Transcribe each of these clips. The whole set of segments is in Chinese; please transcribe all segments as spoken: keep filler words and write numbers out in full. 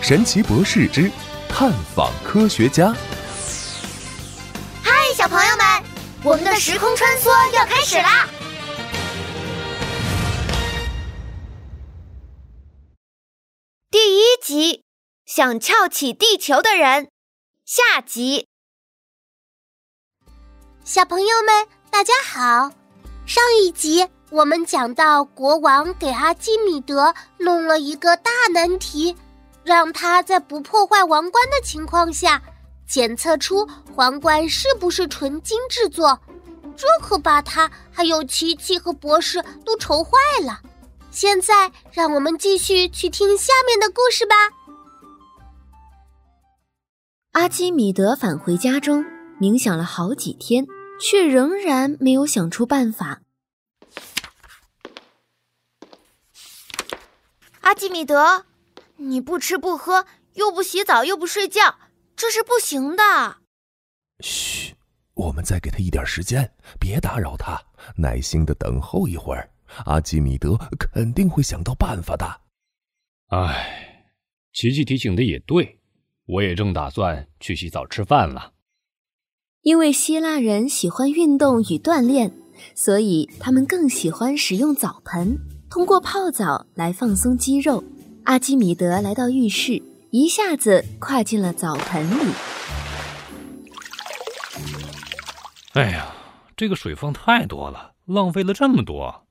神奇博士之探访科学家。 嗨，小朋友们，我们的时空穿梭要开始啦！第一集，想撬起地球的人，下集。 小朋友们，大家好。上一集我们讲到，国王给阿基米德弄了一个大难题，让他在不破坏王冠的情况下，检测出皇冠是不是纯金制作。这可把他还有琪琪和博士都愁坏了。现在让我们继续去听下面的故事吧。 阿基米德返回家中，冥想了好几天，却仍然没有想出办法。 阿基米德，你不吃不喝，又不洗澡又不睡觉，这是不行的。 嘘，我们再给他一点时间，别打扰他，耐心地等候一会儿。阿基米德肯定会想到办法的。 唉，琪琪提醒的也对，我也正打算去洗澡吃饭了。 因为希腊人喜欢运动与锻炼，所以他们更喜欢使用澡盆，通过泡澡来放松肌肉。阿基米德来到浴室，一下子跨进了澡盆里。 哎呀，这个水放太多了，浪费了这么多。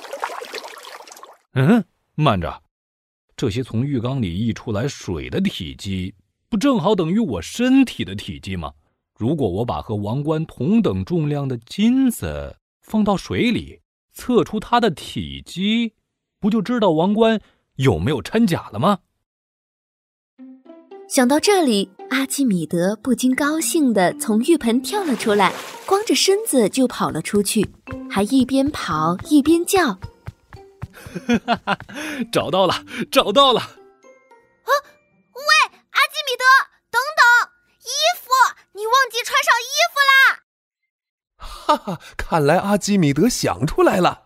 嗯，慢着，这些从浴缸里溢出来水的体积，不正好等于我身体的体积吗？如果我把和王冠同等重量的金子放到水里，测出它的体积，不就知道王冠有没有掺假了吗？ 想到这里，阿基米德不禁高兴地从浴盆跳了出来，光着身子就跑了出去，还一边跑一边叫： 找到了，找到了！ 啊，喂，阿基米德，等等，衣服，你忘记穿上衣服啦！ 哈哈，看来阿基米德想出来了。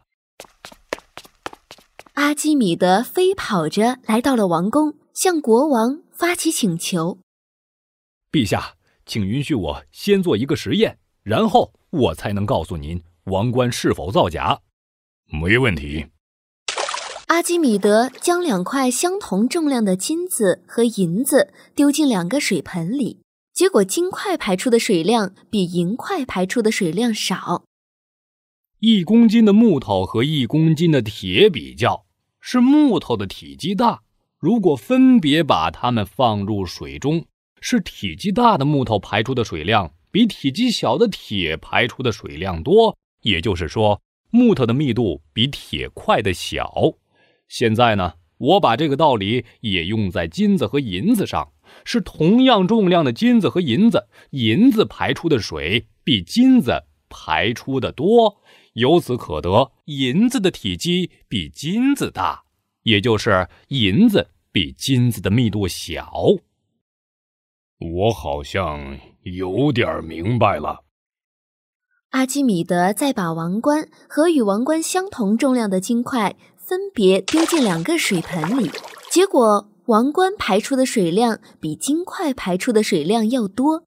阿基米德飞跑着来到了王宫，向国王发起请求： 陛下，请允许我先做一个实验，然后我才能告诉您王冠是否造假。没问题。 阿基米德将两块相同重量的金子和银子丢进两个水盆里，结果金块排出的水量比银块排出的水量少。 一公斤的木头和一公斤的铁比较，是木头的体积大。如果分别把它们放入水中，是体积大的木头排出的水量比体积小的铁排出的水量多，也就是说，木头的密度比铁块的小。现在呢，我把这个道理也用在金子和银子上，是同样重量的金子和银子，银子排出的水比金子排出的多，由此可得，银子的体积比金子大，也就是银子比金子的密度小。我好像有点明白了。 阿基米德再把王冠和与王冠相同重量的金块分别丢进两个水盆里，结果王冠排出的水量比金块排出的水量要多。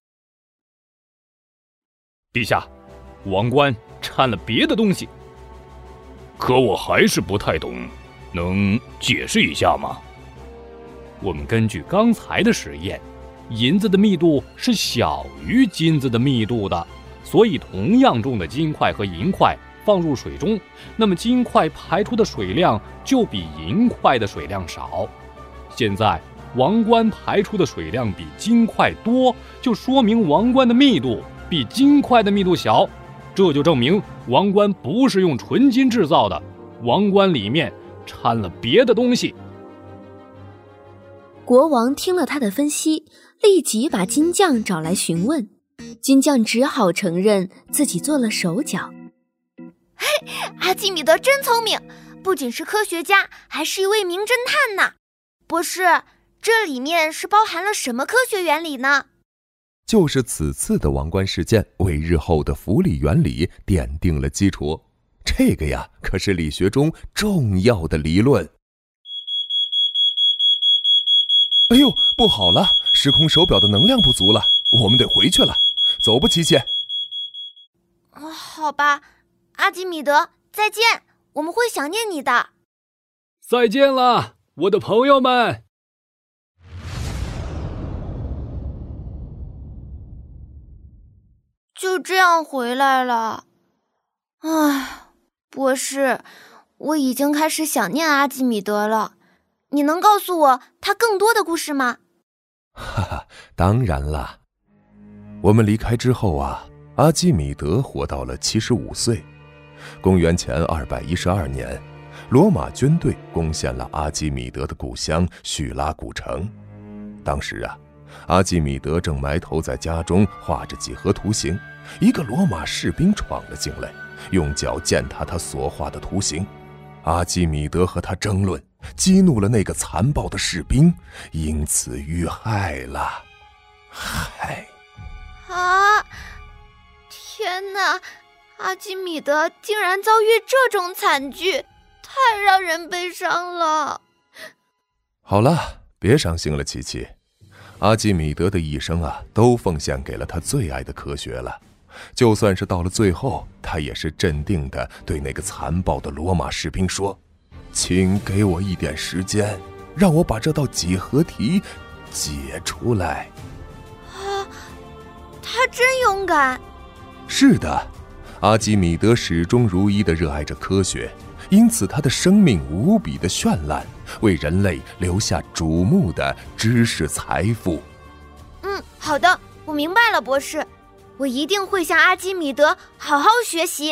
陛下，王冠掺了别的东西。可我还是不太懂，能解释一下吗？我们根据刚才的实验，银子的密度是小于金子的密度的，所以同样重的金块和银块放入水中，那么金块排出的水量就比银块的水量少。现在王冠排出的水量比金块多，就说明王冠的密度比金块的密度小，这就证明王冠不是用纯金制造的，王冠里面掺了别的东西。 国王听了他的分析，立即把金匠找来询问。金匠只好承认自己做了手脚。 嘿，阿基米德真聪明，不仅是科学家，还是一位名侦探呢。博士，这里面是包含了什么科学原理呢？ 就是此次的王冠事件为日后的浮力原理奠定了基础。这个呀，可是力学中重要的理论。 哎呦，不好了，时空手表的能量不足了，我们得回去了。走吧，琪琪。 哦，好吧，阿基米德，再见，我们会想念你的。 再见了，我的朋友们。 就这样回来了。唉，博士，我已经开始想念阿基米德了。你能告诉我他更多的故事吗？ 哈哈，当然啦。我们离开之后啊，阿基米德活到了七十五岁。公元前二百一十二年，罗马军队攻陷了阿基米德的故乡叙拉古城。当时啊，阿基米德正埋头在家中画着几何图形，一个罗马士兵闯了进来，用脚践踏他所画的图形。阿基米德和他争论，激怒了那个残暴的士兵，因此遇害了。嗨， 啊！天哪，阿基米德竟然遭遇这种惨剧，太让人悲伤了。 好了，别伤心了，琪琪。阿基米德的一生啊，都奉献给了他最爱的科学了。就算是到了最后，他也是镇定地对那个残暴的罗马士兵说：“请给我一点时间，让我把这道几何题解出来。” 啊，他真勇敢。 是的，阿基米德始终如一地热爱着科学，因此他的生命无比的绚烂，为人类留下瞩目的知识财富。 嗯，好的，我明白了，博士。我一定会向阿基米德好好学习。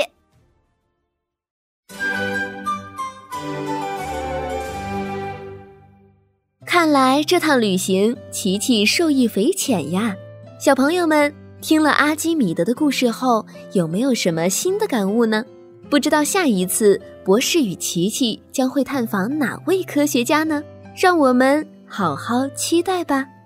看来这趟旅行，琪琪受益匪浅呀。小朋友们，听了阿基米德的故事后，有没有什么新的感悟呢？不知道下一次博士与琪琪将会探访哪位科学家呢？让我们好好期待吧。